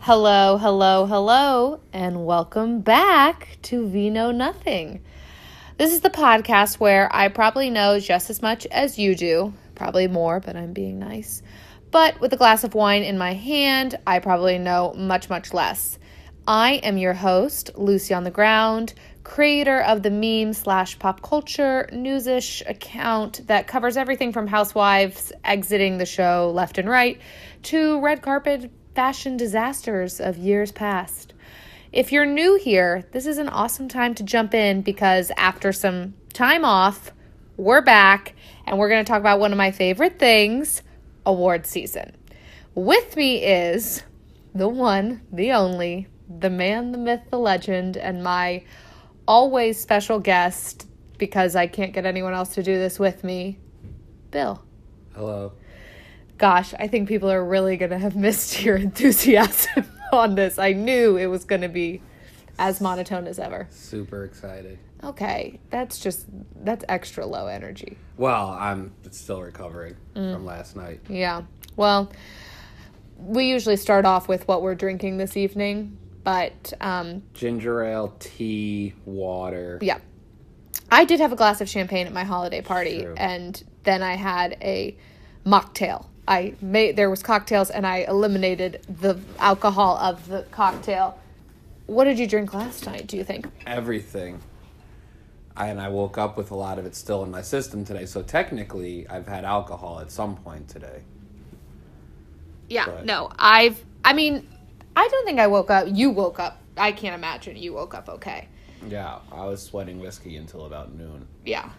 Hello, hello, hello, and welcome back to We Know Nothing. This is the podcast where I probably know just as much as you do, probably more, but I'm being nice. But with a glass of wine in my hand, I probably know much, much less. I am your host, Lucy on the Ground, creator of the meme/pop culture news-ish account that covers everything from housewives exiting the show left and right to red carpet fashion disasters of years past. If you're new here, this is an awesome time to jump in because after some time off, we're back and we're going to talk about one of my favorite things, award season. With me is the one, the only, the man, the myth, the legend, and my always special guest, because I can't get anyone else to do this with me, Bill. Hello. Gosh, I think people are really going to have missed your enthusiasm on this. I knew it was going to be as monotone as ever. Super excited. Okay, that's extra low energy. Well, I'm still recovering from last night. Yeah, well, we usually start off with what we're drinking this evening, but... Ginger ale, tea, water. Yeah. I did have a glass of champagne at my holiday party, True. and then I had a mocktail. There was cocktails, and I eliminated the alcohol of the cocktail. What did you drink last night, do you think? Everything. I woke up with a lot of it still in my system today, so technically I've had alcohol at some point today. Yeah, But- no, I don't think I woke up. You woke up. I can't imagine you woke up okay. Yeah, I was sweating whiskey until about noon. Yeah,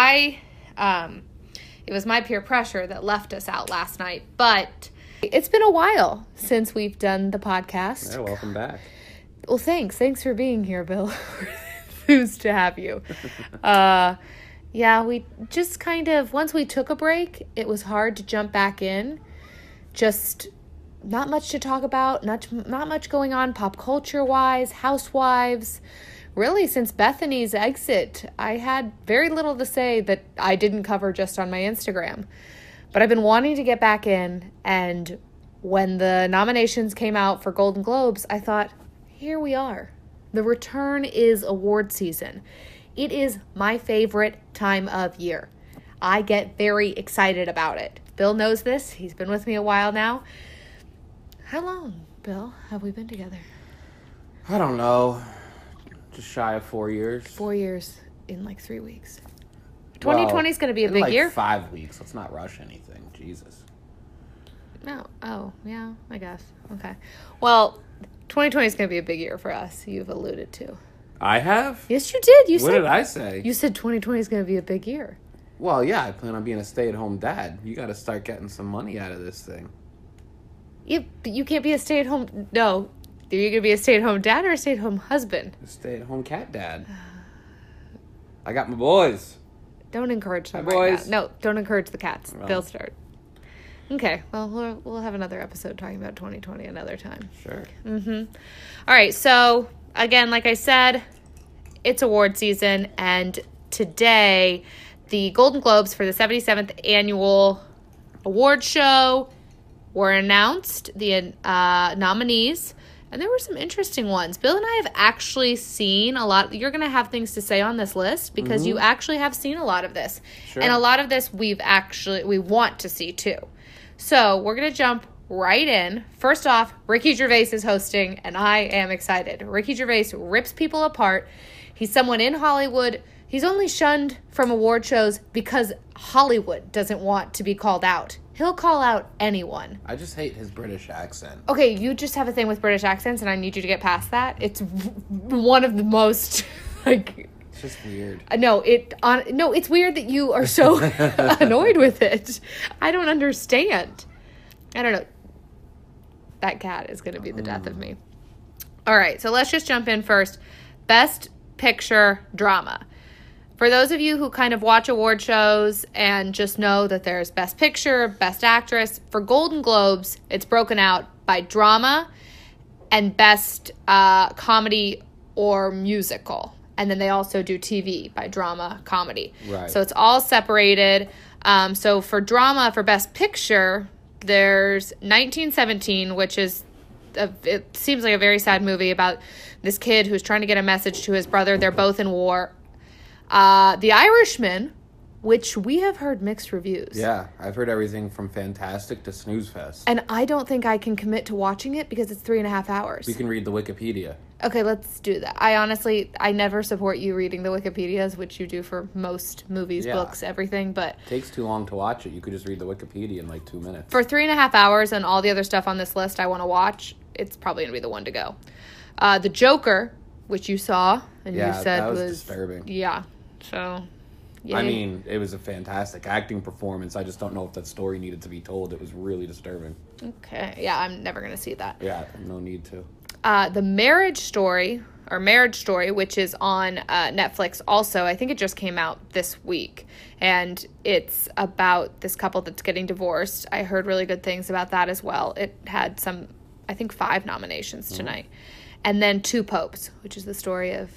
it was my peer pressure that left us out last night, but it's been a while since we've done the podcast. Yeah, welcome back. Well, thanks. Thanks for being here, Bill. Enthused to have you. Yeah, we just kind of, once we took a break, it was hard to jump back in. Just not much to talk about, not much going on pop culture-wise, housewives. Really, since Bethany's exit, I had very little to say that I didn't cover just on my Instagram. But I've been wanting to get back in, and when the nominations came out for Golden Globes, I thought, here we are. The return is award season. It is my favorite time of year. I get very excited about it. Bill knows this. He's been with me a while now. How long, Bill, have we been together? I don't know. Just shy of 4 years. 4 years in like 3 weeks. 2020 is going to be a big year. 5 weeks. Let's not rush anything. Jesus. No. Oh, yeah, I guess. Okay. Well, 2020 is going to be a big year for us. You've alluded to. I have? Yes, you did. What did I say? You said 2020 is going to be a big year. Well, yeah, I plan on being a stay-at-home dad. You got to start getting some money out of this thing. Yeah, but you can't be a stay-at-home... No. Are you going to be a stay-at-home dad or a stay-at-home husband? A stay-at-home cat dad. I got my boys. Don't encourage them Hi, right boys. now. No, don't encourage the cats. Well. They'll start. Okay, well, we'll have another episode talking about 2020 another time. Sure. All right, so, again, like I said, it's award season, and today, the Golden Globes for the 77th Annual Award Show were announced, the nominees, and there were some interesting ones. Bill and I have actually seen a lot. You're going to have things to say on this list because you actually have seen a lot of this. Sure. And a lot of this we want to see too. So we're going to jump right in. First off, Ricky Gervais is hosting, and I am excited. Ricky Gervais rips people apart. He's someone in Hollywood. He's only shunned from award shows because Hollywood doesn't want to be called out. He'll call out anyone. I just hate his British accent. Okay, you just have a thing with British accents, and I need you to get past that. It's one of the most, like... It's just weird. No, it's weird that you are so annoyed with it. I don't understand. I don't know. That cat is going to be the death of me. All right, so let's just jump in first. Best Picture Drama. For those of you who kind of watch award shows and just know that there's Best Picture, Best Actress, for Golden Globes, it's broken out by drama and Best Comedy or Musical. And then they also do TV by drama, comedy. Right. So it's all separated. So for drama, for Best Picture, there's 1917, which is it seems like a very sad movie about this kid who's trying to get a message to his brother. They're both in war. The Irishman, which we have heard mixed reviews. Yeah, I've heard everything from fantastic to snooze fest. And I don't think I can commit to watching it because it's 3.5 hours. We can read the Wikipedia. Okay, let's do that. I never support you reading the Wikipedias, which you do for most movies, books, everything, but... It takes too long to watch it. You could just read the Wikipedia in like 2 minutes. For 3.5 hours and all the other stuff on this list I want to watch, it's probably going to be the one to go. The Joker, which you saw, and you said that was disturbing. Yeah, so... Yay. I mean, it was a fantastic acting performance. I just don't know if that story needed to be told. It was really disturbing. Okay, yeah, I'm never going to see that. Yeah, no need to. The Marriage Story, which is on Netflix also. I think it just came out this week. And it's about this couple that's getting divorced. I heard really good things about that as well. It had 5 nominations tonight. And then Two Popes, which is the story of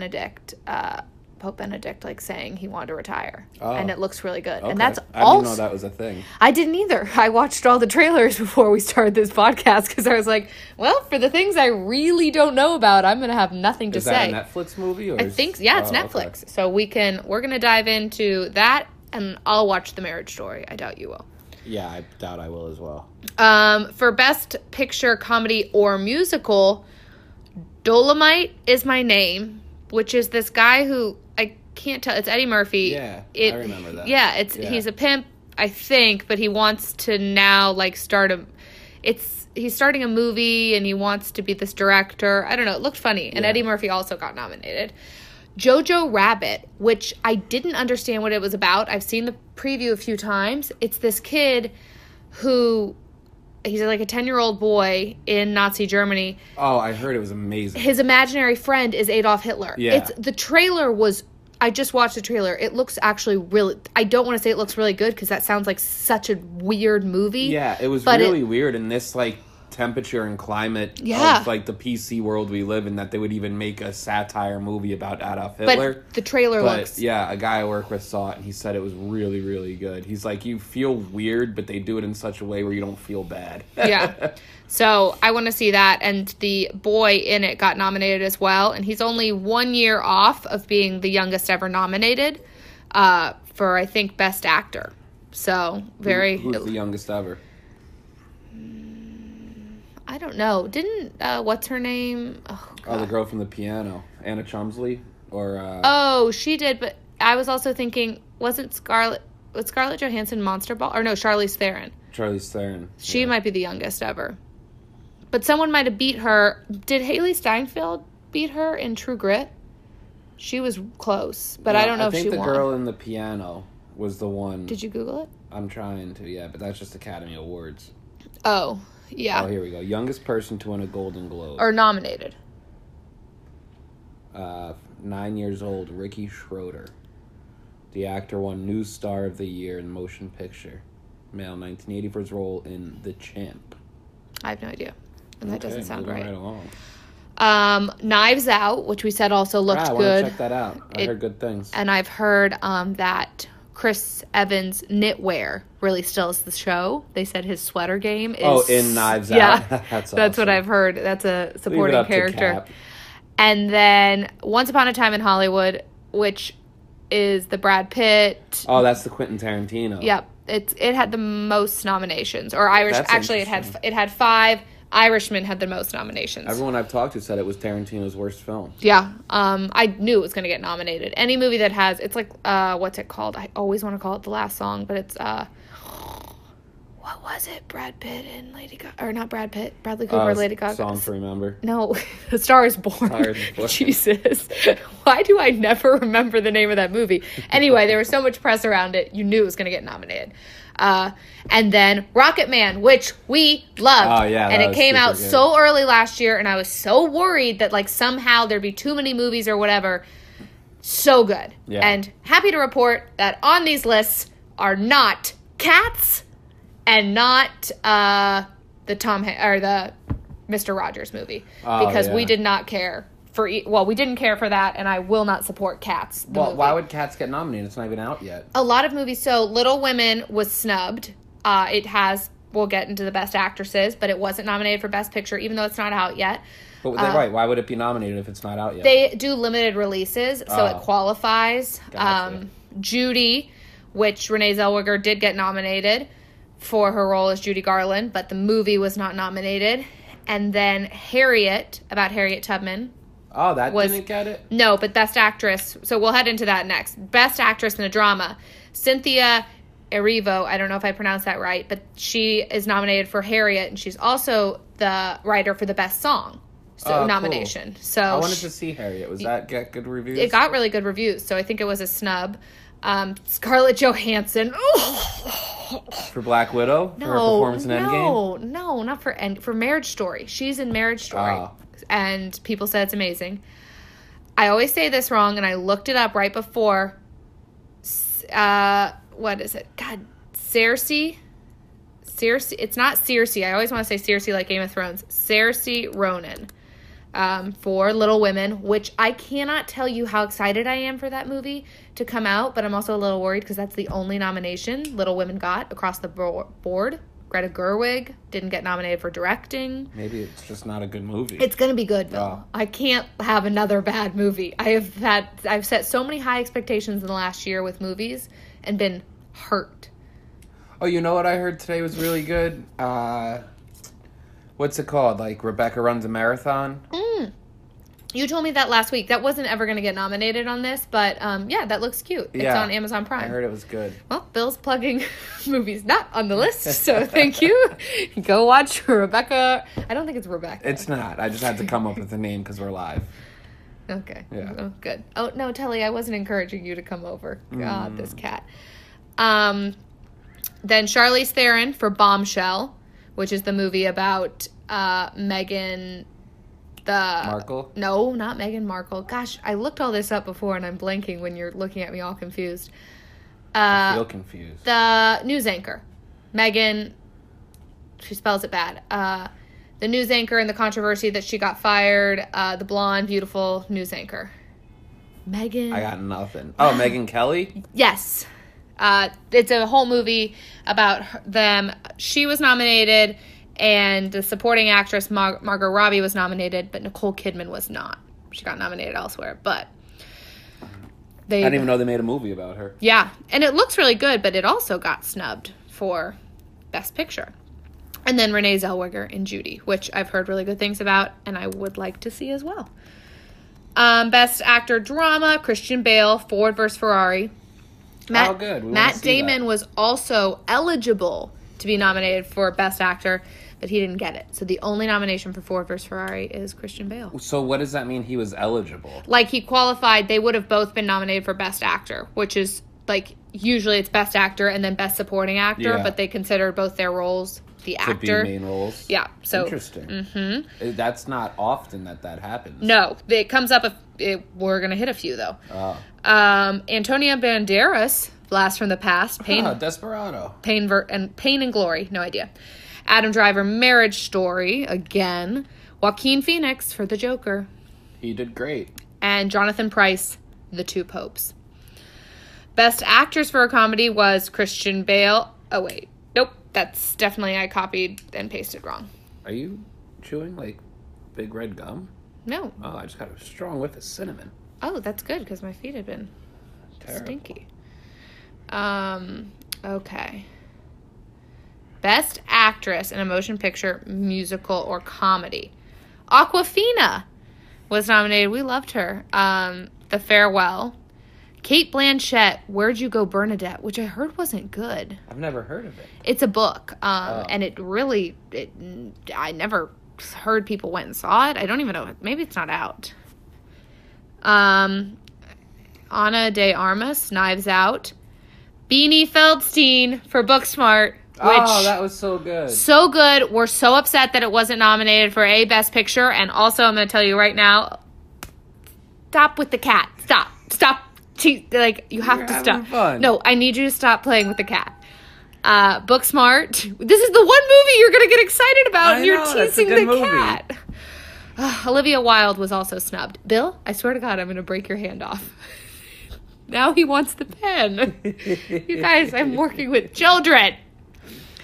Pope Benedict, like, saying he wanted to retire. Oh. And it looks really good. Okay. And that's I didn't know that was a thing. I didn't either. I watched all the trailers before we started this podcast because I was like, well, for the things I really don't know about, I'm going to have nothing to say. Is that a Netflix movie? Or I think, it's Netflix. Okay. So we're going to dive into that, and I'll watch The Marriage Story. I doubt you will. Yeah, I doubt I will as well. For Best Picture, Comedy, or Musical, Dolomite Is My Name, which is this guy who... I can't tell. It's Eddie Murphy. Yeah, I remember that. Yeah, he's a pimp, I think, but he wants to now, like, he's starting a movie, and he wants to be this director. I don't know. It looked funny. And Eddie Murphy also got nominated. Jojo Rabbit, which I didn't understand what it was about. I've seen the preview a few times. It's this kid who... He's like a 10-year-old boy in Nazi Germany. Oh, I heard it was amazing. His imaginary friend is Adolf Hitler. Yeah. The trailer was... I just watched the trailer. It looks actually really... I don't want to say it looks really good because that sounds like such a weird movie. Yeah, it was really weird in this, like, temperature and climate of, like, the PC world we live in, that they would even make a satire movie about Adolf Hitler. But the trailer looks... Yeah, a guy I work with saw it, and he said it was really, really good. He's like, you feel weird, but they do it in such a way where you don't feel bad. Yeah. So I want to see that, and the boy in it got nominated as well, and he's only 1 year off of being the youngest ever nominated for, I think, Best Actor. So, Who's the youngest ever? I don't know. Didn't, what's her name? Oh, the girl from the piano. Anna Chumsley? Or, Oh, she did, but I was also thinking, was Scarlett Johansson Monster Ball? Or no, Charlize Theron. Charlize Theron. She might be the youngest ever. But someone might have beat her. Did Haley Steinfeld beat her in True Grit? She was close, but I don't know if she won. I think the girl in the piano was the one. Did you Google it? I'm trying to, yeah, but that's just Academy Awards. Oh, yeah. Oh, here we go. Youngest person to win a Golden Globe. Or nominated. 9 years old, Ricky Schroeder. The actor won New Star of the Year in Motion Picture. Male, 1980 for his role in The Champ. I have no idea. And that doesn't sound right. Right along. Knives Out, which we said also looked good. I want to check that out. I heard good things. And I've heard that Chris Evans' knitwear really steals the show. They said his sweater game is... in Knives Out. Yeah, That's awesome. What I've heard. That's a supporting character. And then Once Upon a Time in Hollywood, which is the Brad Pitt... Oh, that's the Quentin Tarantino. Yep. It had the most nominations. Or Irish... Actually, it had 5... Irishman had the most nominations. Everyone I've talked to said it was Tarantino's worst film. Yeah. I knew it was going to get nominated. Any movie that has... It's like... what's it called? I always want to call it The Last Song, but it's... what was it? Brad Pitt and Lady Gaga... Or not Brad Pitt. Bradley Cooper, Lady Gaga. Song to Remember. No. A Star is Born. Jesus. Why do I never remember the name of that movie? Anyway, there was so much press around it. You knew it was going to get nominated. And then Rocket Man, which we loved. Oh, yeah. And it came out so early last year, and I was so worried that, like, somehow there'd be too many movies or whatever. So good. Yeah. And happy to report that on these lists are not Cats and not the the Mr. Rogers movie. Because we did not care we didn't care for that, and I will not support Cats. Well, why would Cats get nominated? It's not even out yet. A lot of movies. So Little Women was snubbed. It has we'll get into the Best Actresses, but it wasn't nominated for Best Picture, even though it's not out yet. But right, why would it be nominated if it's not out yet? They do limited releases, so it qualifies. Gotcha. Judy, which Renee Zellweger did get nominated for her role as Judy Garland, but the movie was not nominated. And then Harriet, about Harriet Tubman. Oh, that didn't get it? No, but Best Actress. So we'll head into that next. Best Actress in a Drama. Cynthia Erivo, I don't know if I pronounced that right, but she is nominated for Harriet, and she's also the writer for the Best Song nomination. Cool. So I wanted to see Harriet. Was that get good reviews? It got really good reviews, so I think it was a snub. Scarlett Johansson. For Black Widow? For her performance in Endgame? No, not for Marriage Story. She's in Marriage Story. And people said it's amazing. I always say this wrong, and I looked it up right before. What is it? God, Cersei. It's not Cersei. I always want to say Cersei like Game of Thrones. Saoirse Ronan. For Little Women, which I cannot tell you how excited I am for that movie to come out, but I'm also a little worried because that's the only nomination Little Women got across the board. Greta Gerwig didn't get nominated for directing. Maybe it's just not a good movie. It's going to be good, Bill. I can't have another bad movie. I've set so many high expectations in the last year with movies and been hurt. Oh, you know what I heard today was really good? What's it called? Like Rebecca Runs a Marathon? You told me that last week. That wasn't ever going to get nominated on this, but yeah, that looks cute. It's on Amazon Prime. I heard it was good. Well, Bill's plugging movies not on the list, so thank you. Go watch Rebecca. I don't think it's Rebecca. It's not. I just had to come up with a name because we're live. Okay. Yeah. Oh, good. Oh, no, Telly, I wasn't encouraging you to come over. God, this cat. Then Charlize Theron for Bombshell, which is the movie about Meghan... Markle? No, not Meghan Markle. Gosh, I looked all this up before and I'm blanking when you're looking at me all confused. I feel confused. The news anchor. Meghan, she spells it bad. The news anchor and the controversy that she got fired. The blonde, beautiful news anchor. Meghan. I got nothing. Oh, Megyn Kelly? Yes. It's a whole movie about them. She was nominated... And the supporting actress, Margot Robbie, was nominated, but Nicole Kidman was not. She got nominated elsewhere, but... I didn't even know they made a movie about her. Yeah, and it looks really good, but it also got snubbed for Best Picture. And then Renee Zellweger in Judy, which I've heard really good things about, and I would like to see as well. Best Actor Drama, Christian Bale, Ford vs. Ferrari. Good. Matt Damon was also eligible to be nominated for Best Actor, but he didn't get it. So the only nomination for Ford vs. Ferrari is Christian Bale. So what does that mean he was eligible? Like, he qualified. They would have both been nominated for Best Actor, which is, like, usually it's Best Actor and then Best Supporting Actor, but they considered both their roles the actor. To be main roles? Yeah. So interesting. Mm-hmm. That's not often that happens. No. It comes up we're going to hit a few, though. Antonio Banderas, Blast from the Past. Desperado. Pain and Glory. No idea. Adam Driver, Marriage Story, again. Joaquin Phoenix for The Joker. He did great. And Jonathan Pryce, The Two Popes. Best Actors for a Comedy was Christian Bale. Oh, wait. Nope. That's definitely I copied and pasted wrong. Are you chewing, like, big red gum? No. Oh, I just got a strong whiff of cinnamon. Oh, that's good, because my feet had been stinky. Okay. Best Actress in a Motion Picture, Musical, or Comedy. Awkwafina was nominated. We loved her. The Farewell. Cate Blanchett, Where'd You Go, Bernadette, which I heard wasn't good. I've never heard of it. It's a book, and it really, I never heard people went and saw it. I don't even know. Maybe it's not out. Ana de Armas, Knives Out. Beanie Feldstein for Booksmart. That was so good. So good. We're so upset that it wasn't nominated for a Best Picture. And also, I'm going to tell you right now, stop with the cat. Stop. You have to stop. Fun. No, I need you to stop playing with the cat. Booksmart. This is the one movie you're going to get excited about, and you're teasing the cat. Olivia Wilde was also snubbed. Bill, I swear to God, I'm going to break your hand off. Now he wants the pen. You guys, I'm working with children.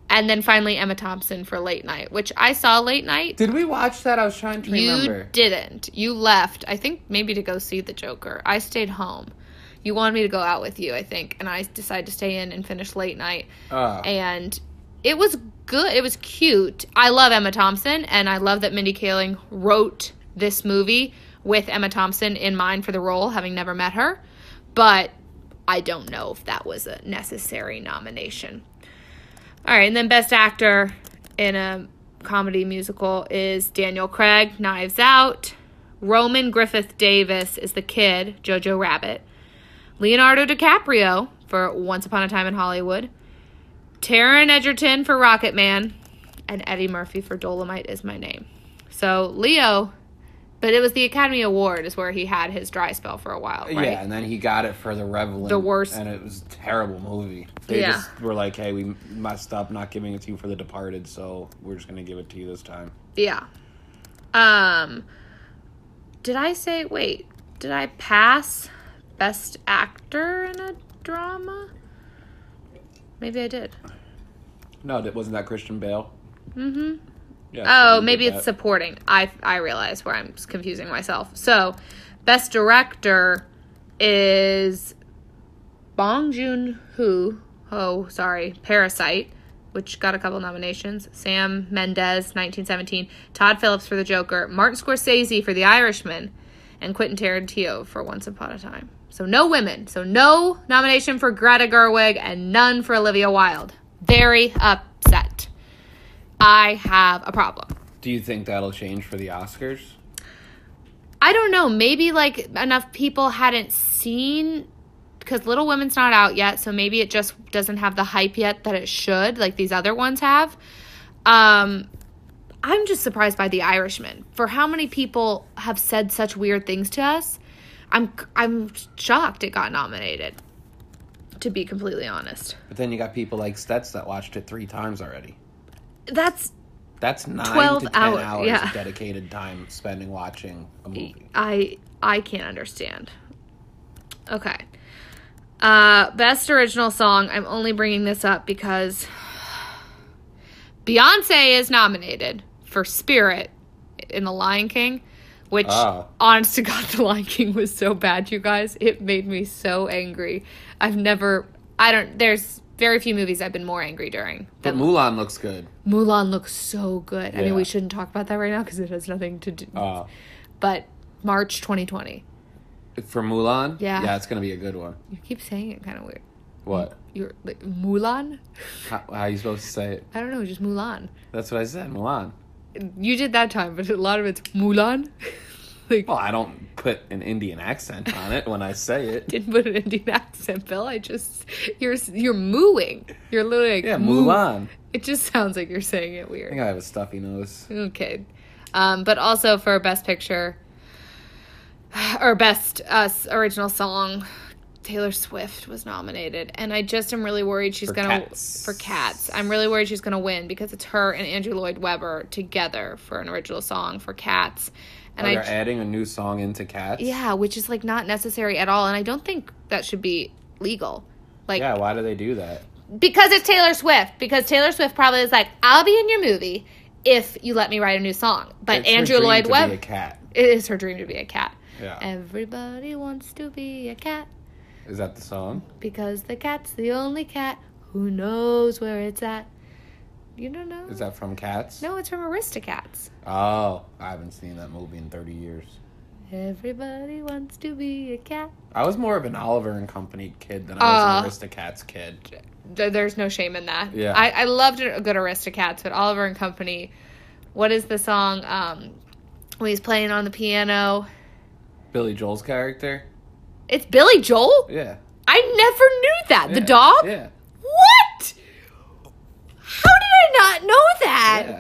And then finally Emma Thompson for Late Night, which I saw Late Night. Did we watch that? I was trying to remember. You didn't. You left, I think, maybe to go see The Joker. I stayed home. You wanted me to go out with you, I think, and I decided to stay in and finish Late Night. And it was good. It was cute. I love Emma Thompson, and I love that Mindy Kaling wrote this movie with Emma Thompson in mind for the role, having never met her. But I don't know if that was a necessary nomination. All right, and then Best Actor in a Comedy Musical is Daniel Craig, Knives Out. Roman Griffith Davis is the kid, Jojo Rabbit. Leonardo DiCaprio for Once Upon a Time in Hollywood. Taron Egerton for Rocketman. And Eddie Murphy for Dolomite Is My Name. So, Leo, but it was the Academy Award is where he had his dry spell for a while, right? Yeah, and then he got it for The Revenant. The worst. And it was a terrible movie. They just were like, hey, we messed up not giving it to you for The Departed, so we're just going to give it to you this time. Yeah. Did I pass Best Actor in a Drama? Maybe I did. No, wasn't that Christian Bale? Mm-hmm. Yeah, oh, maybe it's supporting. I realize where I'm confusing myself. So, Best Director is Bong Joon-ho. Oh, sorry. Parasite, which got a couple nominations. Sam Mendes, 1917. Todd Phillips for The Joker. Martin Scorsese for The Irishman. And Quentin Tarantino for Once Upon a Time. So no women. So no nomination for Greta Gerwig and none for Olivia Wilde. Very upset. I have a problem. Do you think that'll change for the Oscars? I don't know. Maybe like enough people hadn't seen, because Little Women's not out yet, so maybe it just doesn't have the hype yet that it should, like these other ones have. I'm just surprised by The Irishman. For how many people have said such weird things to us, I'm shocked it got nominated, to be completely honest. But then you got people like Stets that watched it 3 times already. That's 9 12 to 10 hours yeah. of dedicated time spending watching a movie. I can't understand. Okay. Best Original Song. I'm only bringing this up because Beyonce is nominated for Spirit in The Lion King, which, honest to God, The Lion King was so bad, you guys. It made me so angry. There's very few movies I've been more angry during. But Mulan looks good. Mulan looks so good. Yeah. I mean, we shouldn't talk about that right now because it has nothing to do. But March 2020. For Mulan? Yeah. Yeah, it's going to be a good one. You keep saying it kind of weird. What? You're like, Mulan? How are you supposed to say it? I don't know, just Mulan. That's what I said, Mulan. You did that time, but a lot of it's Mulan. Well, I don't put an Indian accent on it when I say it. Didn't put an Indian accent, Bill. You're mooing. You're literally like, yeah, Mulan. It just sounds like you're saying it I weird. think I have a stuffy nose. Okay. But also for Best Picture, or Best Original Song, Taylor Swift was nominated. And I just am really worried she's going to... For Cats. I'm really worried she's going to win because it's her and Andrew Lloyd Webber together for an original song for Cats. And they're adding a new song into Cats? Yeah, which is, like, not necessary at all. And I don't think that should be legal. Like, yeah, why do they do that? Because it's Taylor Swift. Because Taylor Swift probably is like, I'll be in your movie if you let me write a new song. But it's Andrew Lloyd Webber... It's her dream to be a cat. It is her dream to be a cat. Yeah. Everybody wants to be a cat. Is that the song? Because the cat's the only cat who knows where it's at. You don't know? Is that from Cats? No, it's from Aristocats. Oh, I haven't seen that movie in 30 years. Everybody wants to be a cat. I was more of an Oliver and Company kid than I was an Aristocats kid. There's no shame in that. Yeah. I loved a good Aristocats, but Oliver and Company, what is the song when he's playing on the piano? Billy Joel's character? It's Billy Joel? Yeah. I never knew that. Yeah. The dog? Yeah. What? How did I not know that? Yeah.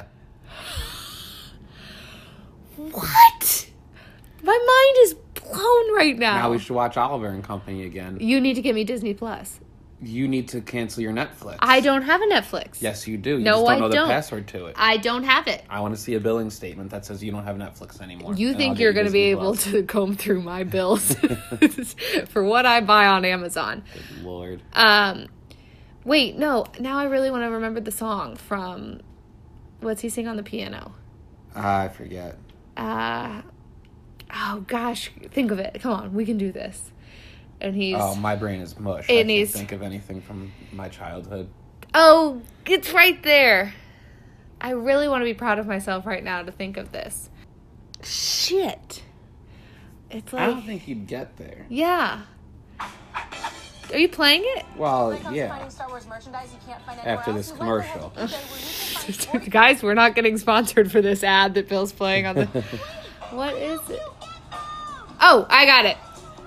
What? My mind is blown right now. Now we should watch Oliver and Company again. You need to give me Disney Plus. You need to cancel your Netflix. I don't have a Netflix. Yes, you do. You No, just don't I know don't. the password to it. I don't have it. I want to see a billing statement that says you don't have Netflix anymore. You and think I'll you're get going to be Disney able Plus. to comb through my bills for what I buy on Amazon. Good Lord. Wait, no. Now I really want to remember the song from... What's he sing on the piano? I forget. Oh, gosh. Think of it. Come on. We can do this. And he's... Oh, my brain is mush. I can't think of anything from my childhood. Oh, it's right there. I really want to be proud of myself right now to think of this. Shit. It's like... I don't think you'd get there. Yeah. Are you playing it? Well, When it comes to yeah. finding Star Wars merchandise you can't find anywhere After else, this you likely commercial. have to eBay where you can find 40 Guys, we're not getting sponsored for this ad that Bill's playing on the... What is it? Oh, I got it.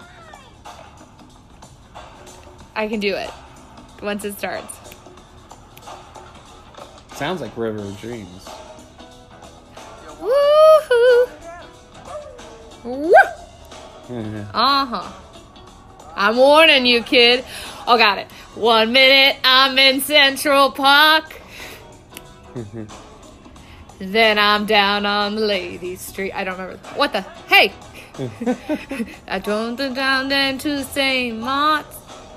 I can do it. Once it starts. Sounds like River of Dreams. Woohoo! Woo! Uh-huh. I'm warning you, kid. Oh, got it. 1 minute, I'm in Central Park. Then I'm down on the Ladies Street. I don't remember. What the? Hey! I drove down then to St. Mark's.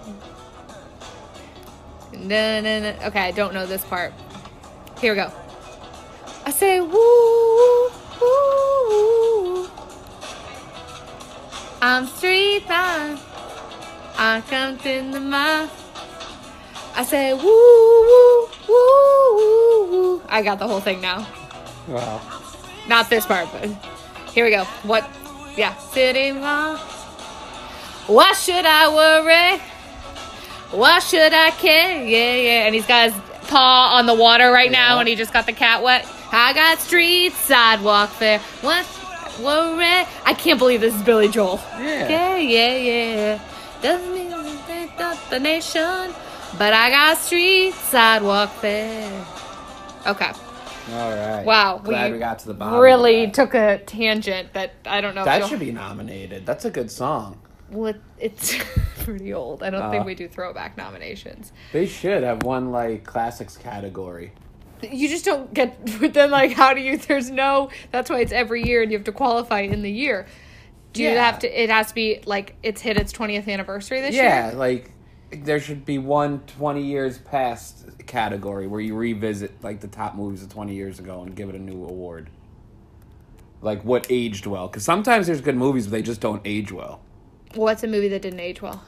Okay, I don't know this part. Here we go. I say, woo, woo. I'm street bound. I come in the mouth. I say, woo, woo, woo, woo. I got the whole thing now. Wow. Not this part, but here we go. What? Yeah. Sitting on. Why should I worry? Why should I care? Yeah, yeah. And he's got his paw on the water right now, and he just got the cat wet. I got street sidewalk fair. What? Worry? I can't believe this is Billy Joel. Yeah. Yeah, yeah, yeah. Doesn't mean anything to the nation, but I got street sidewalk fair. Okay. All right. Wow. Glad we got to the bottom. Really of that. took a tangent that I don't know. if That you'll- should be nominated. That's a good song. Well, it's pretty old. I don't think we do throwback nominations. They should have won like classics category. You just don't get. But then, like, how do you? There's no. That's why it's every year, and you have to qualify in the year. Do you Yeah. have to? It has to be like it's hit its 20th anniversary this Yeah, year. like there should be one 20 years past category where you revisit like the top movies of 20 years ago and give it a new award. Like what aged well, because sometimes there's good movies but they just don't age well. What's a movie that didn't age well?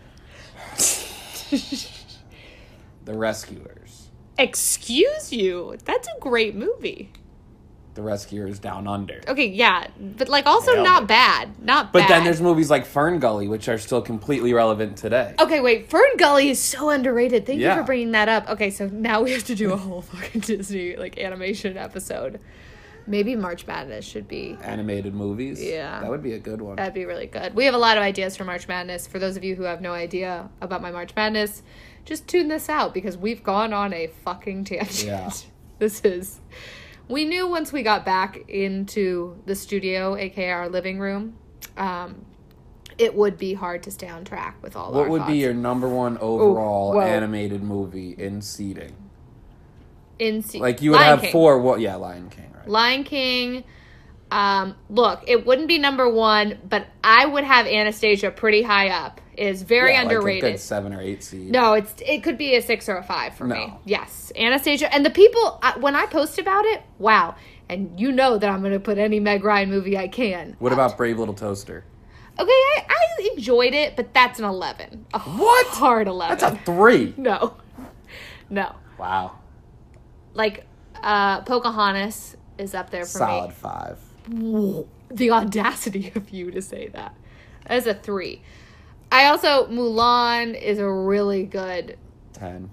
The Rescuers. Excuse you. That's a great movie. The Rescuers Down Under. Okay, yeah, but like also Nailed not it. bad. Not But bad. then there's movies like Fern Gully, which are still completely relevant today. Okay, wait. Fern Gully is so underrated. Thank you Yeah. for bringing that up. Okay, so now we have to do a whole fucking Disney like animation episode. Maybe March Madness should be. Animated movies. Yeah. That would be a good one. That'd be really good. We have a lot of ideas for March Madness. For those of you who have no idea about my March Madness, just tune this out because we've gone on a fucking tangent. Yeah. This is. We knew once we got back into the studio, aka our living room, it would be hard to stay on track with all What our would thoughts. be your number one overall whoa. animated movie in seating? Like you would Lion have King. four. What? Yeah, Lion King. Right. Lion King. Look, it wouldn't be number one, but I would have Anastasia pretty high up. Is very Yeah, underrated. Like a good 7 or 8 seed. No, it could be a 6 or a 5 for me. No. Yes, Anastasia, and the people when I post about it, wow, and you know that I'm going to put any Meg Ryan movie I can. What about Brave Little Toaster? Okay, I enjoyed it, but that's an 11. A What? hard 11. That's a 3. no. Wow. Like Pocahontas is up there for Solid me. 5. Whoa, the audacity of you to say that. That's a 3. I also Mulan is a really good. 10.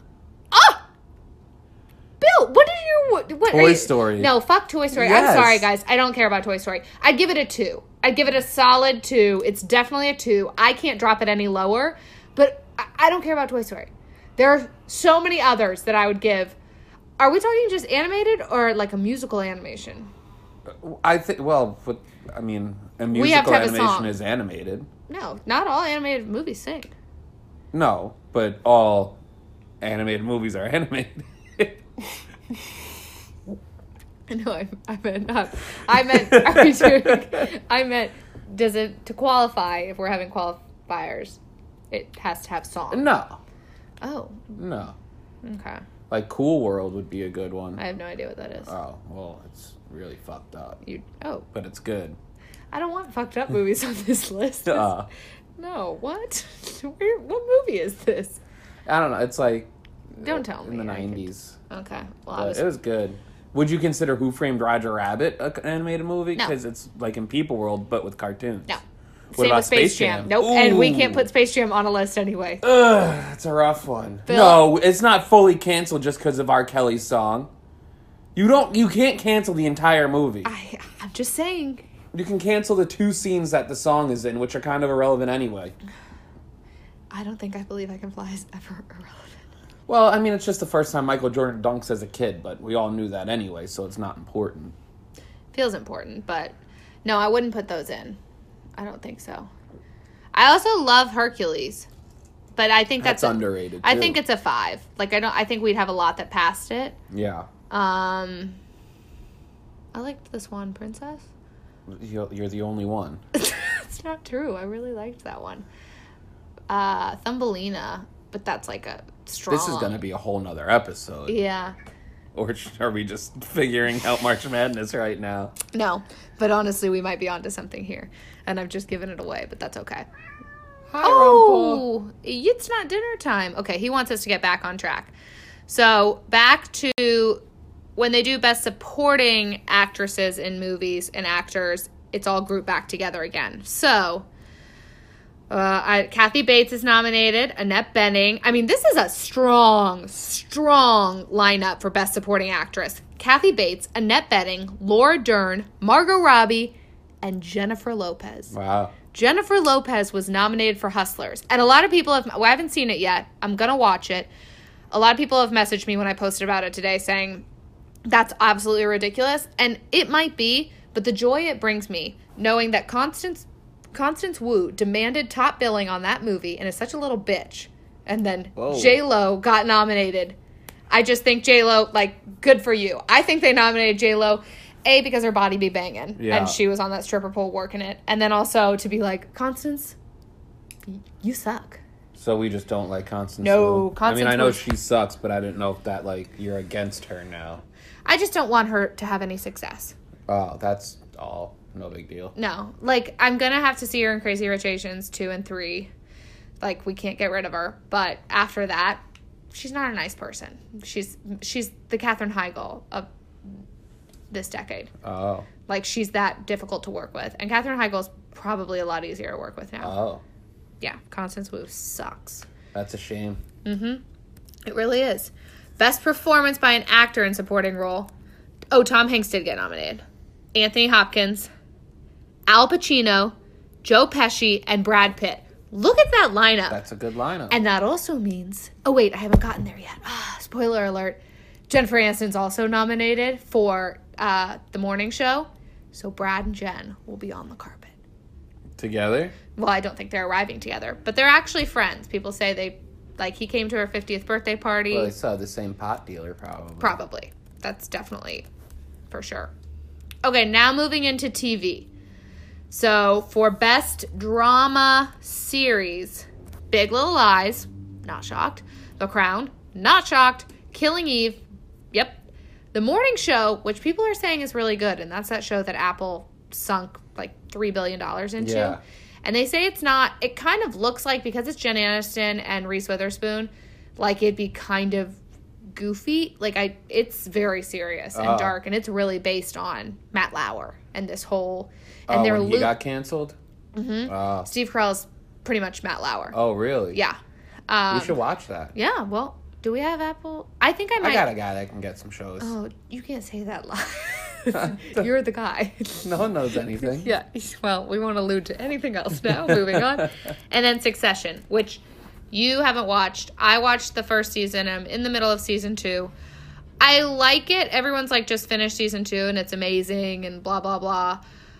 Bill, what did you what? Toy Story. No, fuck Toy Story. Yes. I'm sorry, guys. I don't care about Toy Story. I'd give it a 2. I'd give it a solid 2. It's definitely a 2. I can't drop it any lower, but I don't care about Toy Story. There are so many others that I would give. Are we talking just animated or like a musical animation? I think. Well, but, I mean, a have musical to have a animation song. is animated. No, not all animated movies sing. No, but all animated movies are animated. No, I meant not. I meant. Are we doing? I meant. Does it to qualify? If we're having qualifiers, it has to have song. No. Oh, No. Okay. Like Cool World would be a good one. I have no idea what that is. Oh, well, it's really fucked up. But it's good. I don't want fucked up movies on this list. No, what? What movie is this? I don't know. It's like... Don't tell me. In the 90s. Okay. Well, But it was good. Would you consider Who Framed Roger Rabbit an animated movie? No. Because it's like in People World, but with cartoons. No. What Same about with Space Jam. Nope. Ooh. And we can't put Space Jam on a list anyway. Ugh, that's a rough one. Phil? No, it's not fully canceled just because of R. Kelly's song. You can't cancel the entire movie. I'm just saying. You can cancel the 2 scenes that the song is in, which are kind of irrelevant anyway. I don't think I Believe I Can Fly is ever irrelevant. Well, I mean, it's just the first time Michael Jordan dunks as a kid, but we all knew that anyway, so it's not important. Feels important, but no, I wouldn't put those in. I don't think so. I also love Hercules, but I think that's underrated. I too. think it's a 5. Like I think we'd have a lot that passed it. Yeah. I liked The Swan Princess. You're the only one. It's not true. I really liked that one. Thumbelina, but that's like a strong. This is going to be a whole nother episode. Yeah. Or are we just figuring out March Madness right now? No, but honestly, we might be onto something here, and I've just given it away, but that's okay. Hi, It's not dinner time. Okay, he wants us to get back on track. So back to when they do Best Supporting Actresses in movies and actors, it's all grouped back together again. So Kathy Bates is nominated, Annette Bening. I mean, this is a strong lineup for Best Supporting Actress. Kathy Bates, Annette Bening, Laura Dern, Margot Robbie, and Jennifer Lopez. Wow. Jennifer Lopez was nominated for Hustlers. And a lot of people I haven't seen it yet. I'm going to watch it. A lot of people have messaged me when I posted about it today saying, that's absolutely ridiculous. And it might be, but the joy it brings me, knowing that Constance Wu demanded top billing on that movie and is such a little bitch. And then J-Lo got nominated. I just think J-Lo, like, good for you. I think they nominated J-Lo, A, because her body be banging. Yeah. And she was on that stripper pole working it. And then also to be like, Constance, you suck. So we just don't like Constance No, Wu? Constance I mean, I know Wu- she sucks, but I didn't know if that, like, you're against her now. I just don't want her to have any success. Oh, that's all. No big deal. No. Like, I'm going to have to see her in Crazy Rich Asians 2 and 3. Like, we can't get rid of her. But after that, she's not a nice person. She's the Katherine Heigl of this decade. Oh. Like, she's that difficult to work with. And Katherine Heigl's probably a lot easier to work with now. Oh. Yeah, Constance Wu sucks. That's a shame. Mm-hmm. It really is. Best performance by an actor in supporting role. Oh, Tom Hanks did get nominated. Anthony Hopkins, Al Pacino, Joe Pesci, and Brad Pitt. Look at that lineup. That's a good lineup. And that also means... Oh, wait, I haven't gotten there yet. Spoiler alert. Jennifer Aniston's also nominated for The Morning Show. So Brad and Jen will be on the carpet. Together? Well, I don't think they're arriving together. But they're actually friends. People say they... Like, he came to her 50th birthday party. Well, they saw the same pot dealer, probably. Probably. That's definitely for sure. Okay, now moving into TV. So, for Best Drama Series, Big Little Lies, not shocked. The Crown, not shocked. Killing Eve, yep. The Morning Show, which people are saying is really good, and that's that show that Apple sunk like $3 billion into. Yeah. And they say it's not, it kind of looks like, because it's Jen Aniston and Reese Witherspoon, like it'd be kind of goofy. Like, it's very serious and dark, and it's really based on Matt Lauer and this whole... And when he got canceled? Mm-hmm. Steve Carell's pretty much Matt Lauer. Oh, really? Yeah. We should watch that. Yeah, well, do we have Apple? I think I might... I got a guy that can get some shows. Oh, you can't say that live. You're the guy. No one knows anything. Yeah, well, we won't allude to anything else now. Moving on. And then Succession, which you haven't watched. I watched the first season. I'm in the middle of season 2. I like it. Everyone's like, just finished season 2 and it's amazing and blah, blah, blah.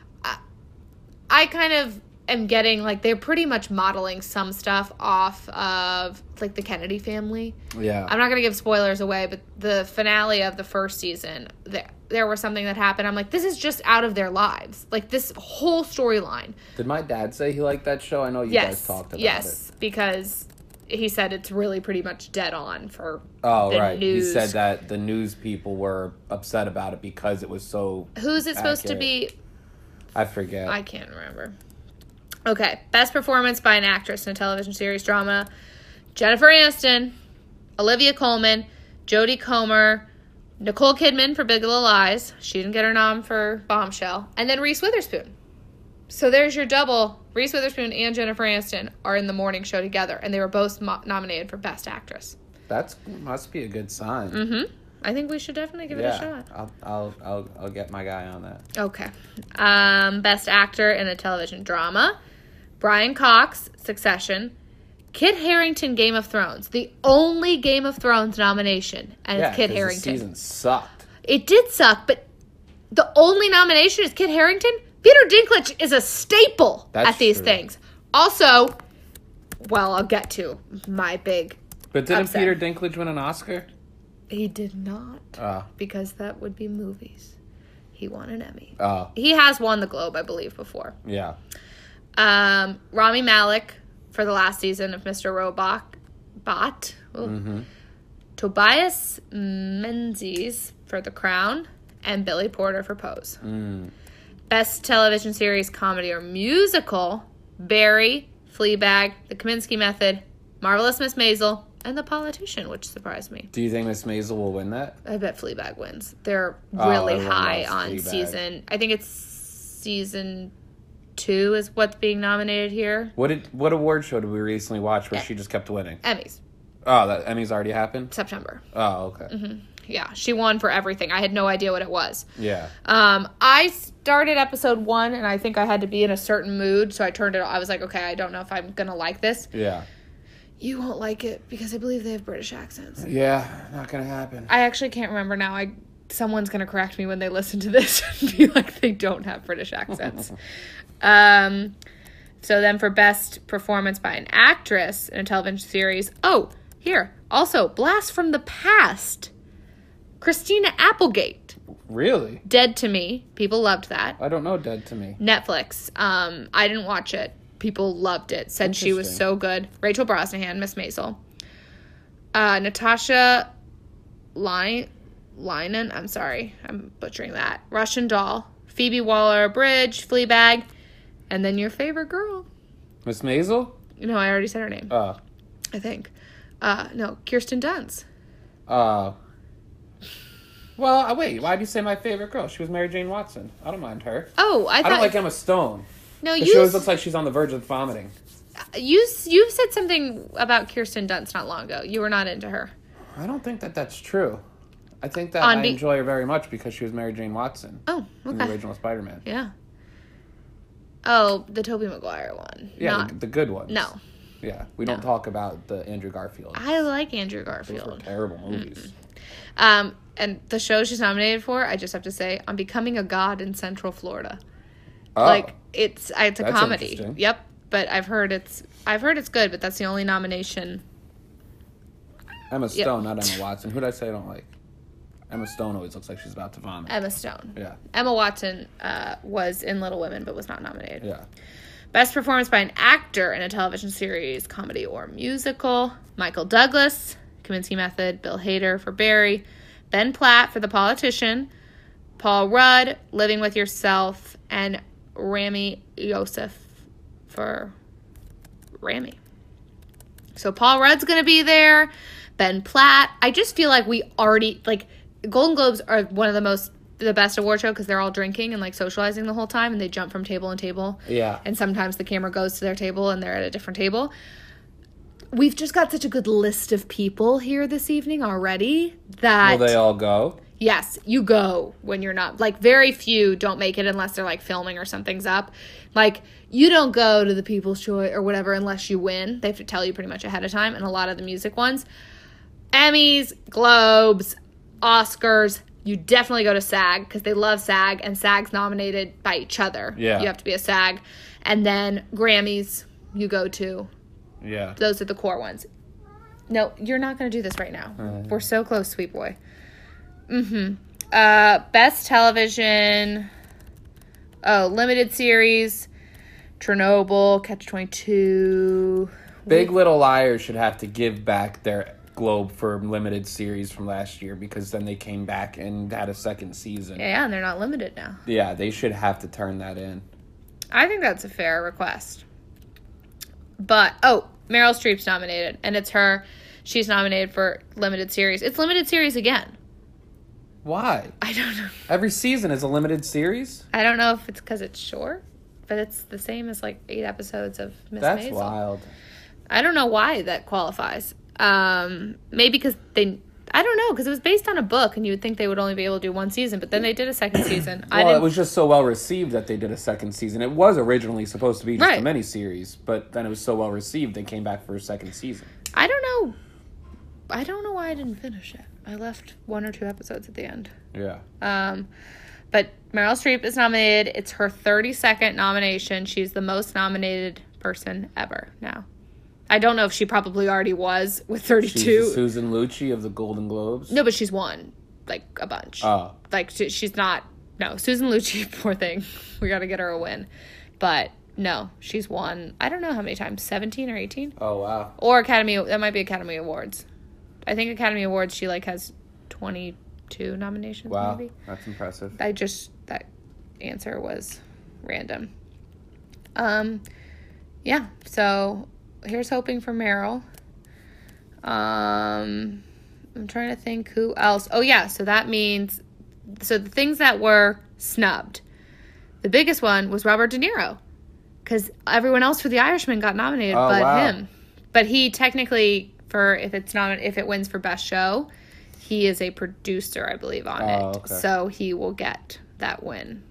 I kind of am getting, like, they're pretty much modeling some stuff off of, like, the Kennedy family. Yeah. I'm not going to give spoilers away, but the finale of the first season, there was something that happened. I'm like, this is just out of their lives. Like, this whole storyline. Did my dad say he liked that show? I know you guys talked about it. Yes, because he said it's really pretty much dead on for Oh, the right. news. He said that the news people were upset about it because it was so Who's it supposed to accurate. be? I forget. I can't remember. Okay. Best performance by an actress in a television series drama. Jennifer Aniston, Olivia Colman, Jodie Comer, Nicole Kidman for Big Little Lies. She didn't get her nom for Bombshell. And then Reese Witherspoon. So there's your double. Reese Witherspoon and Jennifer Aniston are in the morning show together, and they were both nominated for Best Actress. That must be a good sign. Mm-hmm. I think we should definitely give it a shot. I'll get my guy on that. Okay. Best Actor in a Television Drama. Brian Cox, Succession. Kit Harington, Game of Thrones. The only Game of Thrones nomination, and it's Kit 'cause Harington. The season sucked. It did suck, but the only nomination is Kit Harington. Peter Dinklage is a staple at these true. things. Also, well, I'll get to my big But didn't upset. Peter Dinklage win an Oscar? He did not, Oh. because that would be movies. He won an Emmy. Oh. He has won the Globe, I believe, before. Yeah. Rami Malek for the last season of Mr. Robot. Tobias Menzies for The Crown. And Billy Porter for Pose. Best television series, comedy, or musical. Barry, Fleabag, The Kaminsky Method, Marvelous Miss Maisel, and The Politician, which surprised me. Do you think Miss Maisel will win that? I bet Fleabag wins. They're really everyone high loves on Fleabag. season. I think it's season 2 is what's being nominated here. What award show did we recently watch where she just kept winning? Emmys, Oh, that Emmys already happened? September. Oh, okay. Yeah, she won for everything. I had no idea what it was. Yeah. I started episode 1 and I think I had to be in a certain mood, so I turned it on. I was like, okay, I don't know if I'm gonna like this. Yeah. You won't like it because I believe they have British accents. Yeah, not gonna happen. I actually can't remember now. Someone's gonna correct me when they listen to this and be like, they don't have British accents. So then for best performance by an actress in a television series. Oh, here. Also, Blast from the Past. Christina Applegate. Really? Dead to Me. People loved that. I don't know Dead to Me. Netflix. I didn't watch it. People loved it. Said she was Interesting. so good. Rachel Brosnahan, Miss Maisel. Natasha Lynan. I'm sorry. I'm butchering that. Russian Doll. Phoebe Waller-Bridge. Fleabag. And then your favorite girl. Miss Maisel? No, I already said her name. Oh. I think. No, Kirsten Dunst. Well, wait. Why do you say my favorite girl? She was Mary Jane Watson. I don't mind her. Oh, I I thought... don't like Emma Stone. No, She always looks like she's on the verge of vomiting. You said something about Kirsten Dunst not long ago. You were not into her. I don't think that that's true. I think that On I Be- enjoy her very much because she was Mary Jane Watson Oh, in the okay. original Spider-Man. Yeah. Oh, the Tobey Maguire one. Yeah, Not, the good ones. no. Yeah, we don't talk about the Andrew Garfield. I like Andrew Those were Garfield. terrible movies. And the show she's nominated for, I just have to say, I'm Becoming a God in Central Florida. Oh, Like it's a that's comedy. interesting. Yep. But I've heard it's good, but that's the only nomination. Emma Stone, not Emma Watson. Who did I say I don't like? Emma Stone always looks like she's about to vomit. Emma Stone. Yeah, Emma Watson was in Little Women, but was not nominated. yeah. Best performance by an actor in a television series, comedy, or musical. Michael Douglas, Kaminsky Method, Bill Hader for Barry, Ben Platt for The Politician, Paul Rudd, Living with Yourself, and Rami Youssef for Rami. So Paul Rudd's going to be there. Ben Platt. I just feel like we already, like, Golden Globes are one of the best award show because they're all drinking and, like, socializing the whole time, and they jump from table to table. Yeah. And sometimes the camera goes to their table and they're at a different table. We've just got such a good list of people here this evening already that... Will they all go? Yes, you go when you're not. Like, very few don't make it unless they're, like, filming or something's up. Like, you don't go to the People's Choice or whatever unless you win. They have to tell you pretty much ahead of time, and a lot of the music ones. Emmys, Globes, Oscars, you definitely go to SAG because they love SAG, and SAG's nominated by each other. Yeah. You have to be a SAG. And then Grammys, you go to. Yeah. Those are the core ones. No, you're not going to do this right now. We're so close, sweet boy. Best television. Oh, limited series. Chernobyl, Catch-22. Big Little Liars should have to give back their Globe for limited series from last year because then they came back and had a second season. Yeah, and they're not limited now. Yeah, they should have to turn that in. I think that's a fair request. But, Meryl Streep's nominated, and it's her. She's nominated for limited series. It's limited series again. Why? I don't know. Every season is a limited series? I don't know if it's because it's short, but it's the same as 8 episodes of Miss Maisel. That's wild. I don't know why that qualifies. Maybe because I don't know, because it was based on a book, and you would think they would only be able to do one season, but then they did a second season. Well, it was just so well received that they did a second season. It was originally supposed to be just a miniseries, but then it was so well received they came back for a second season. I don't know why I didn't finish it. I left 1 or 2 episodes at the end. Yeah. But Meryl Streep is nominated. It's her 32nd nomination. She's the most nominated person ever now. I don't know if she probably already was with 32. She's Susan Lucci of the Golden Globes? No, but she's won, a bunch. Oh. She's not... No, Susan Lucci, poor thing. We got to get her a win. But, no, she's won, I don't know how many times, 17 or 18? Oh, wow. Or Academy... That might be Academy Awards. I think Academy Awards, she, has 22 nominations, wow. maybe. Wow, that's impressive. That answer was random. Yeah, so... Here's hoping for Meryl. I'm trying to think who else. Oh, yeah. So that means... So the things that were snubbed. The biggest one was Robert De Niro. Because everyone else for The Irishman got nominated him. But he technically, if it wins for Best Show, he is a producer, I believe, on it. Okay. So he will get that win.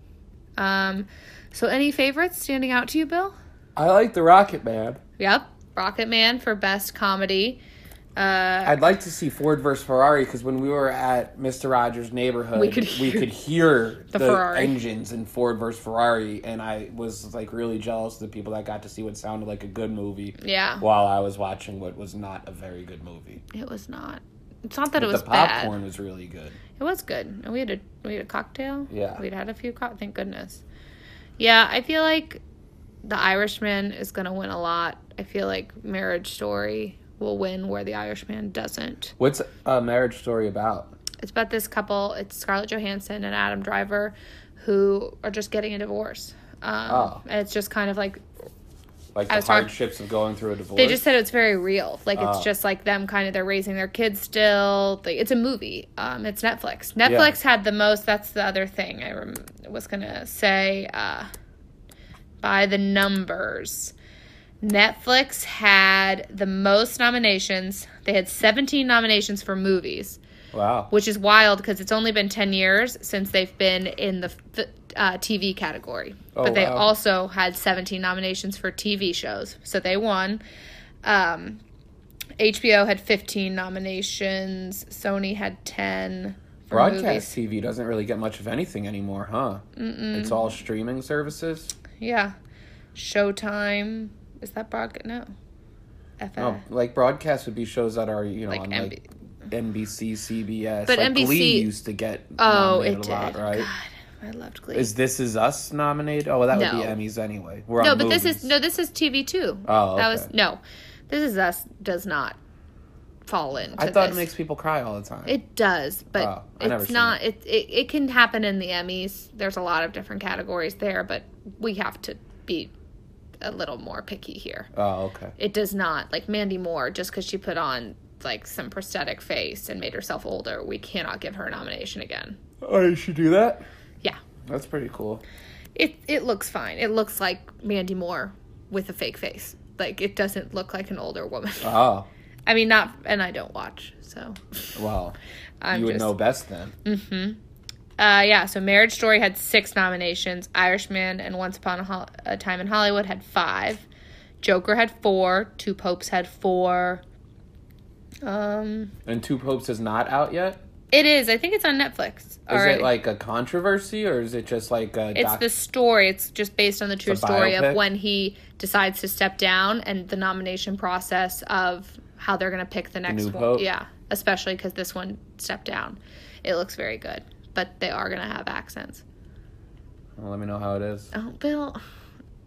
So any favorites standing out to you, Bill? I like The Rocket Man. Yep. Rocket Man for Best Comedy. I'd like to see Ford versus Ferrari because when we were at Mr. Rogers' Neighborhood, we could hear the Ferrari engines in Ford versus Ferrari, and I was really jealous of the people that got to see what sounded like a good movie. Yeah. While I was watching what was not a very good movie. It was not. It's not that it was the bad. popcorn was really good. It was good, and we had a cocktail. Yeah. We'd had a few thank goodness. Yeah, I feel like The Irishman is gonna win a lot. I feel like Marriage Story will win where The Irishman doesn't. What's a Marriage Story about? It's about this couple. It's Scarlett Johansson and Adam Driver, who are just getting a divorce. And it's just kind of like the hardships of going through a divorce. They just said it's very real. It's just like them they're raising their kids still. It's a movie. It's Netflix. Netflix had the most. That's the other thing I was going to say. By the numbers, Netflix had the most nominations. They had 17 nominations for movies. Wow. Which is wild because it's only been 10 years since they've been in the TV category. But they also had 17 nominations for TV shows. So they won. HBO had 15 nominations. Sony had 10 for Broadcast movies. TV doesn't really get much of anything anymore, huh? Mm-mm. It's all streaming services? Yeah. Showtime. Is that broadcast? No. No, broadcast would be shows that are, on NBC, CBS. But NBC... Glee used to get nominated a lot, right? God, I loved Glee. Is This Is Us nominated? Oh, well, that would be Emmys anyway. This is TV too. Oh, okay. This Is Us does not fall into I thought it makes people cry all the time. It does, but it's not. It can happen in the Emmys. There's a lot of different categories there, but we have to be a little more picky here. Oh, okay. It does not. Like Mandy Moore, just because she put on some prosthetic face and made herself older, we cannot give her a nomination again. Oh, you should do that? Yeah. That's pretty cool. It looks fine. It looks like Mandy Moore with a fake face. It doesn't look like an older woman. Oh. I mean, and I don't watch, so. Well, you would know best then. Mm-hmm. So Marriage Story had 6 nominations. Irishman and Once Upon a Time in Hollywood had 5. Joker had 4. Two Popes had 4. And Two Popes is not out yet? It is. I think it's on Netflix. Is it a controversy, or is it just It's the story. It's just based on the true story of when he decides to step down and the nomination process of how they're going to pick the next one. Pope? Yeah, especially because this one stepped down. It looks very good, but they are going to have accents. Well, let me know how it is. Oh, Bill,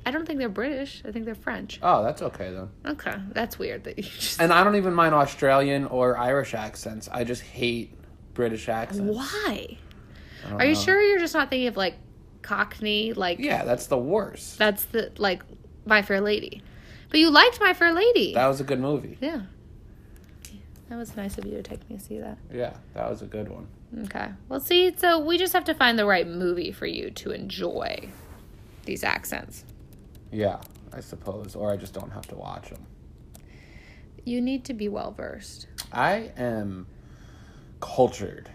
I don't think they're British. I think they're French. Oh, that's okay then. Okay, that's weird that you just... And I don't even mind Australian or Irish accents. I just hate British accents. Why? I don't Are you know. sure you're just not thinking of, like, Cockney? Like, Yeah, that's the worst. that's the, like, My Fair Lady. But you liked My Fair Lady. That was a good movie. Yeah. That was nice of you to take me to see that. Yeah, that was a good one. Okay. Well, see, so we just have to find the right movie for you to enjoy these accents. Yeah, I suppose. Or I just don't have to watch them. You need to be well-versed. I am cultured.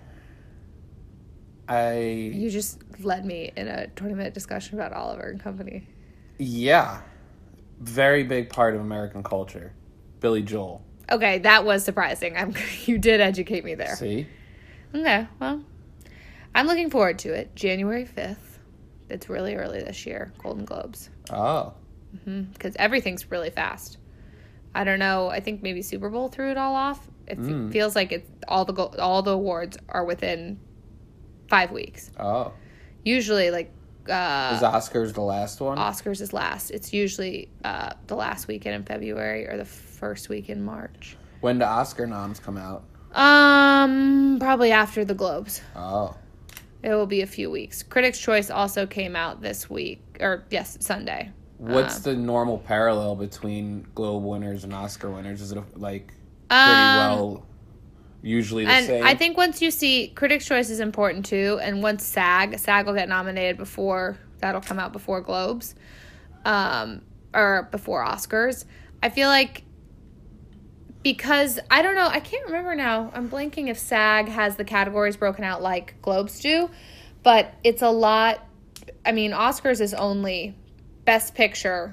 You just led me in a 20-minute discussion about Oliver and Company. Yeah. Very big part of American culture. Billy Joel. Okay, that was surprising. You did educate me there. See? Okay, well, I'm looking forward to it. January 5th. It's really early this year. Golden Globes. Oh. Because everything's really fast. I don't know. I think maybe Super Bowl threw it all off. It feels like it's all the awards are within 5 weeks. Oh. Usually, like Is Oscars the last one? Oscars is last. It's usually the last weekend in February or the first week in March. When do Oscar noms come out? Probably after the Globes. Oh. It will be a few weeks. Critics' Choice also came out this week, Sunday. What's the normal parallel between Globe winners and Oscar winners? Is it like pretty well usually the same? And I think once you see Critics' Choice is important too, and once SAG will get nominated that'll come out before Globes, or before Oscars. I feel like, because I don't know, I can't remember now. I'm blanking if SAG has the categories broken out like Globes do, but it's a lot. I mean, Oscars is only Best Picture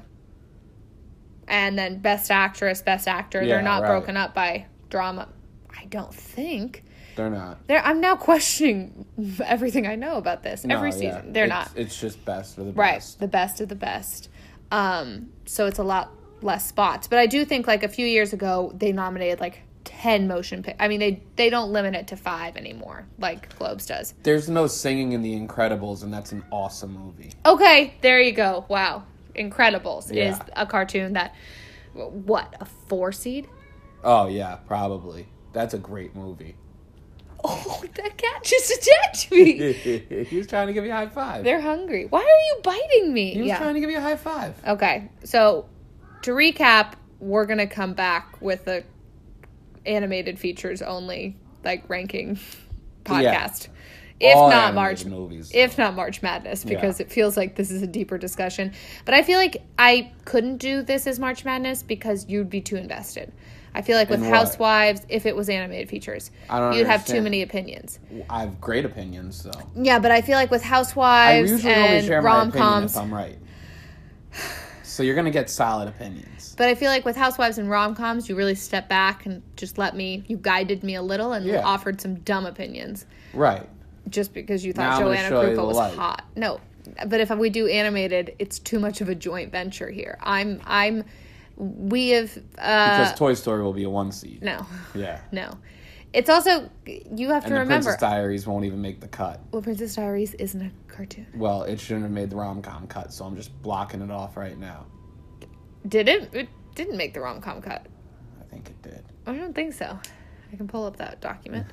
and then Best Actress, Best Actor. Yeah, They're not right. broken up by drama. I don't think. They're not. I'm now questioning everything I know about this. Every No, season. yeah. They're not. It's just best for the Right. best. The best of the best. So it's a lot less spots. But I do think, like, a few years ago, they nominated, like, 10 motion pictures. I mean, they don't limit it to 5 anymore, like Globes does. There's no singing in The Incredibles, and that's an awesome movie. Okay, there you go. Wow. Incredibles Yeah. is a cartoon that, what, a 4 seed? Oh, yeah, probably. That's a great movie. Oh, that cat just attacked me. He was trying to give you a high five. They're hungry. Why are you biting me? He was trying to give you a high five. Okay, so to recap, we're going to come back with a animated features only, like, ranking podcast. If All not animated movies. If not March Madness, because it feels like this is a deeper discussion. But I feel like I couldn't do this as March Madness because you'd be too invested. I feel like with In what? Housewives, if it was animated features, I don't you'd have too understand. many opinions. I have great opinions, though. Yeah, but I feel like with I Housewives usually only and share my opinion rom-coms, if I'm right. So you're going to get solid opinions. but I feel like with Housewives and rom-coms, you really stepped back and just you guided me a little and Yeah. offered some dumb opinions. Right. Just because you Now thought I'm gonna Joanna show you Krupa the was light. hot. No, but if we do animated, it's too much of a joint venture here. We have Because Toy Story will be a 1 seed. no. Yeah. It's also, you have And to the remember. Princess Diaries won't even make the cut. Well, Princess Diaries isn't a cartoon. Well, it shouldn't have made the rom-com cut, so I'm just blocking it off right now. Did it? It didn't make the rom-com cut. I think it did. I don't think so. I can pull up that document.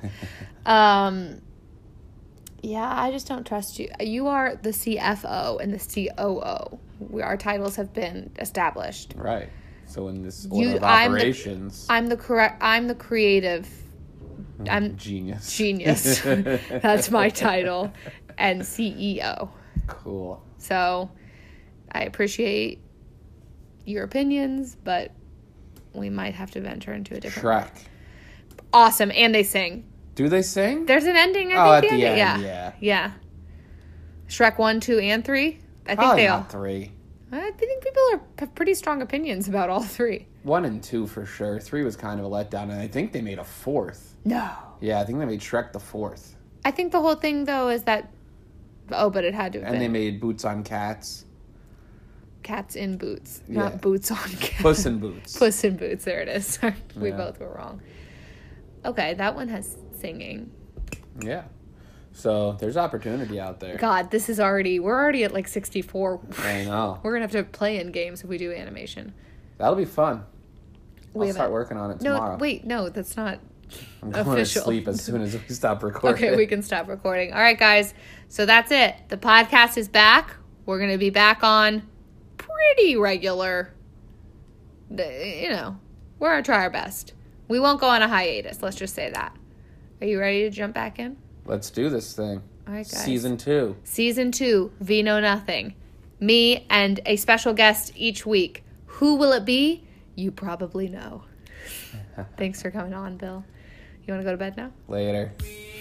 Yeah, I just don't trust you. You are the CFO and the COO. Our titles have been established. Right. So in this order of I'm the- operations, I'm the creative. I'm genius. genius. That's my title, and CEO. Cool. So, I appreciate your opinions, but we might have to venture into a different. Shrek. Awesome, and they sing. Do they sing? There's an ending. Oh, I at think the ending. end, Yeah. Shrek 1, 2, and 3. I think Probably they all. not 3. I think people have pretty strong opinions about all 3. 1 and 2 for sure. 3 was kind of a letdown, and I think they made a 4th. No. Yeah, I think they made Shrek the 4th. I think the whole thing though is that. Oh, but it had to have And they been made Boots on Cats. Cats in Boots, Yeah. not Boots on Cats. Puss in Boots. Puss in Boots. There it is. We Yeah. both were wrong. Okay, that one has singing. Yeah. So there's opportunity out there. God, we're already at like 64. I know. We're going to have to play in games if we do animation. That'll be fun. We I'll start working on it tomorrow. No, wait, no, that's not I'm going official. to sleep as soon as we stop recording. Okay, we can stop recording. All right, guys. So that's it. The podcast is back. We're going to be back on pretty regular. You know, we're going to try our best. We won't go on a hiatus. Let's just say that. Are you ready to jump back in? Let's do this thing. All right, guys. Season 2. Season 2, We Know Nothing. Me and a special guest each week. Who will it be? You probably know. Thanks for coming on, Bill. You want to go to bed now? Later.